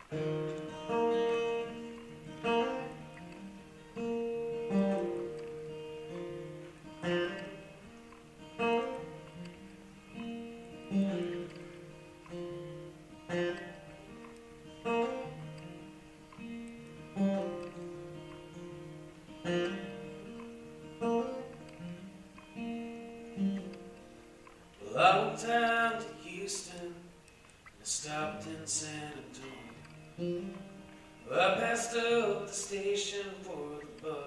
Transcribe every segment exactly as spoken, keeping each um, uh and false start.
Well, I went down to Houston and I stopped in San Antonio. Well, I passed up the station for the bus.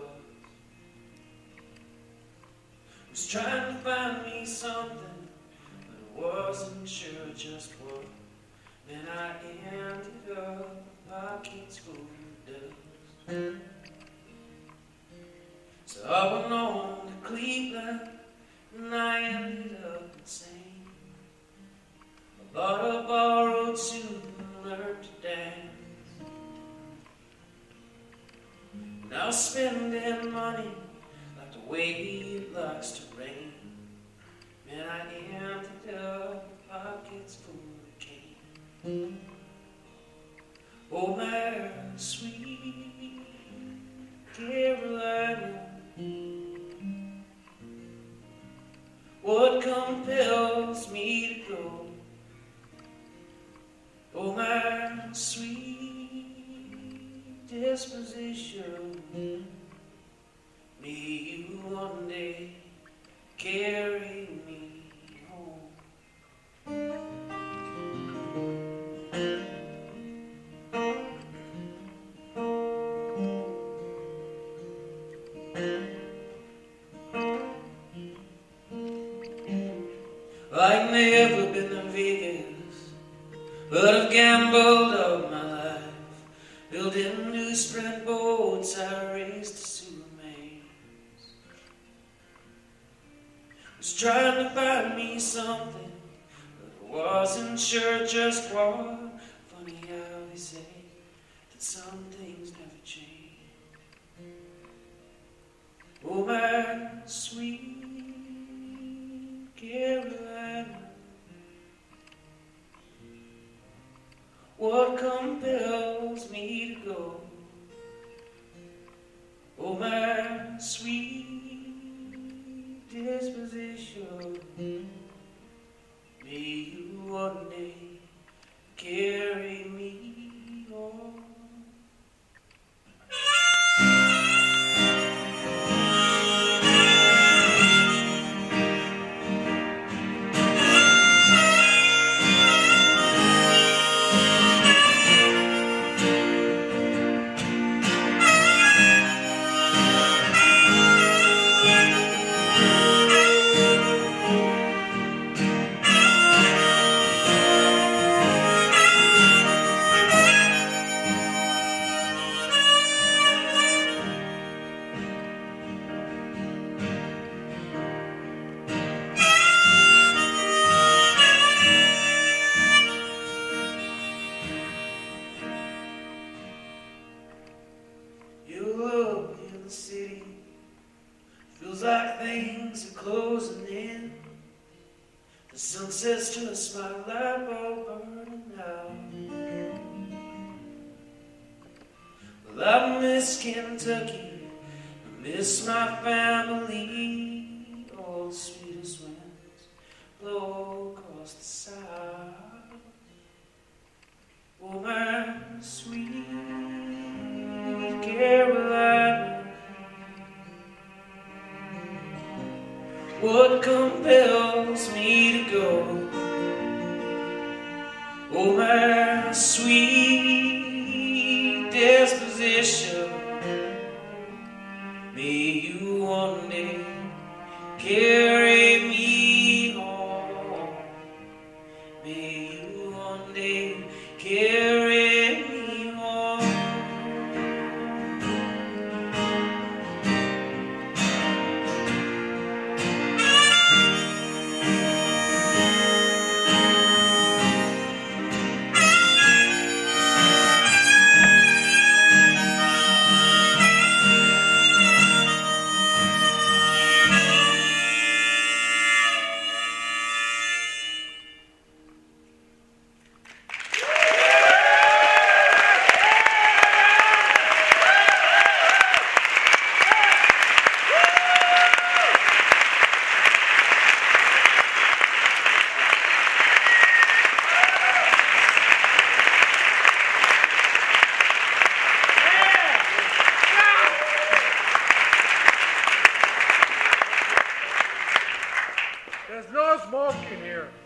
Was trying to find me something, but I wasn't sure just what. Then I ended up with pockets full of dust. So I went on to Cleveland and I ended up insane. I bought a borrowed suit and learned to dance. And I was spending money like the way it likes to rain. Man, I ended up with pockets full of cane. Oh, my sweet Carolina, what compels me to go? Oh, my sweet disposition, may you one day carry me home. I've never been to Vegas, but I've gambled all my life. Building newsprint boats, I raced to Supermans. Was trying to find me something, but I wasn't sure just what. Funny how they say that some things never change. Oh, my sweet Carolina, what compels me to go? Oh, my sweet disposition, may you one day carry me home. The city feels like things are closing in. The sunset's just my light bulb burning out. Well, I miss Kentucky, I miss my family. All the sweetest winds blow across the south. Oh, my sweet Carolina, what compels me to go? Oh, my sweet disposition, may you one day carry me home. May you one day carry me home. smoke in here.